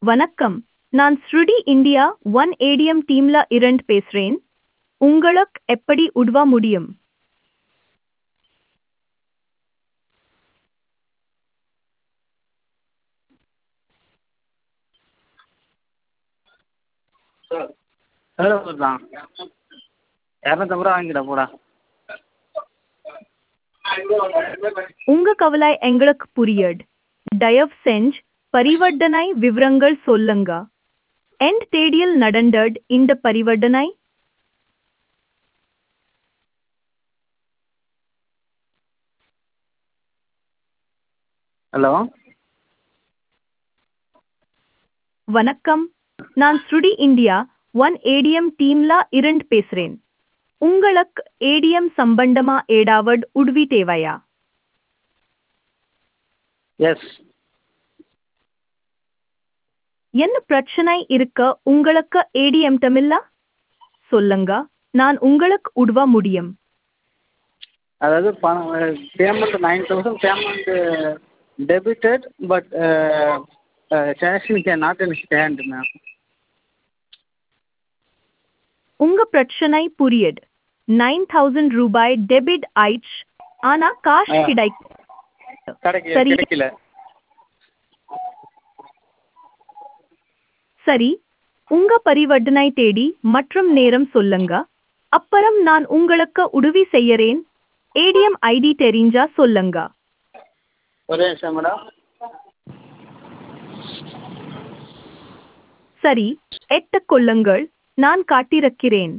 வணக்கம். நான் ஸ்ருடி India one ATM டீம்ல இருந்து பேசுறேன். உங்களுக்கு எப்படி உதவ முடியும்? எவ்வளோ கொடுத்தான்? இரநூத்தம்பது ரூபா வாங்கிடா போடா. உங்க கவலை எங்களுக்கு புரியுது. தயவு செஞ்சு பரிவர்த்தனை விவரங்கள் சொல்லுங்க. எந்த தேதியில் நடந்தது இந்த பரிவர்த்தனை? ஹலோ, வணக்கம். நான் ஸ்ருடி இந்தியா ஒன் ஏடிஎம் டீம்ல இருந்து பேசுறேன். உங்களுக்கு ஏடிஎம் சம்பந்தமா ஏதாவது உதவி தேவையா? எஸ். என்ன பிரச்சனை இருக்க உங்களுக்கு ஏடிஎம் தமிழ்ல? சொல்லுங்க, நான் உங்களுக்கு உதவ முடியும். அதாவது பணம் payment 9,000 payment debited but cash not in stand ma'am. உங்க பிரச்சனை புரியுது. 9,000 ரூபாய் டெபிட் ஆயிடுச்சு. ஆனா காசு சரி கிடைக்கல. சரி, உங்க பரிவர்த்தனை தேதி மற்றும் நேரம் சொல்லுங்க. அப்புறம் நான் உங்களுக்கு உதவி செய்யறேன். ஏடிஎம் ஐடி தெரிஞ்சா சொல்லுங்க. ஒரே நிமிஷம் மேடம். சரி, கொள்ளுங்கள். நான் காட்டிருக்கிறேன்.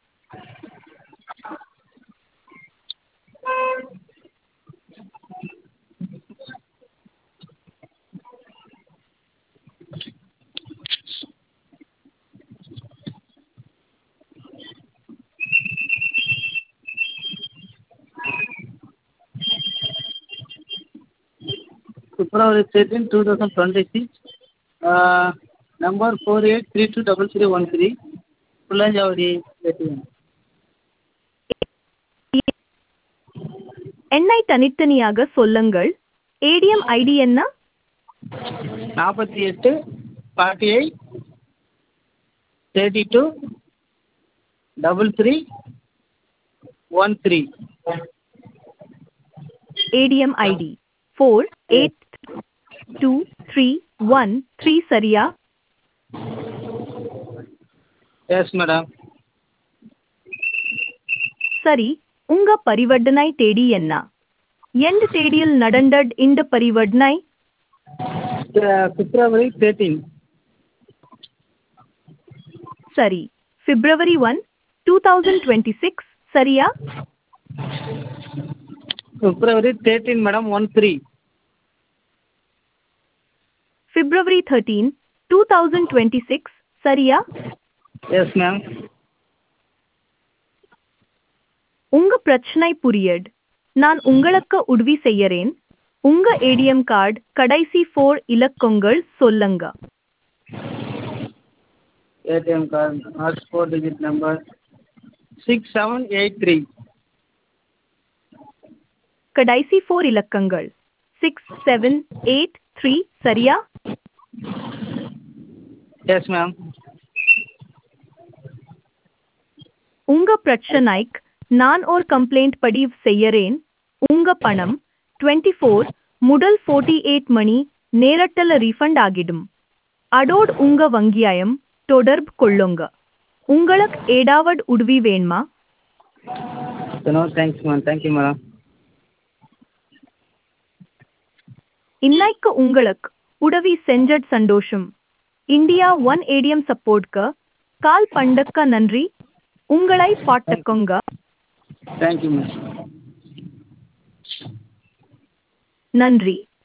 February 13, 2026, number 48323313, Pulanjavadi, ATM. எண்ணை தனித்தனியாக சொல்லுங்கள். ஏடிஎம் ஐடி என்ன? 48 48 32 33 13. ஏடிஎம் ஐடி 482313 சரியா? Yes madam. சரி, உங்க பரிவர்த்தனை தேதி என்ன? எந்த தேதியில் நடந்தது இந்த பரிவர்த்தனை? February 13. சரி, February 1, 2026 சரியா? February 13 madam 13. February 13, 2026 சரியா? Yes ma'am. உங்க பிரச்சனை புரியுது. நான் உங்களுக்கு உதவி செய்யறேன். உங்க ஏடிஎம் கார்டு கடைசி 4 இலக்கங்கள் சொல்லுங்க. ATM card, last 4 digit number 6783. கடைசி 4 இலக்கங்கள் 6783 சரியா? Yes ma'am. உங்க பிரச்சனைக்கு நான் ஒரு கம்ப்ளைண்ட் பதிவு செய்யறேன். உங்க பணம் 24 முதல் 48 மணி நேரத்தில் ரீஃபண்ட் ஆகிடும். அதோடு உங்க வங்கியாயம் தொடர்பு கொள்ளுங்க. உங்களுக்கு ஏதாவது உதவி வேணுமா? No, thanks ma'am. Thank you madam. இன்னைக்கு உங்களுக்கு உதவி செஞ்சது சந்தோஷம். இந்தியா ஒன் ஏடிஎம் சப்போர்ட்க்கு கால் பண்ணக்க நன்றி. உங்களை பாட்டுக்கோங்க. Thank you ma'am. நன்றி.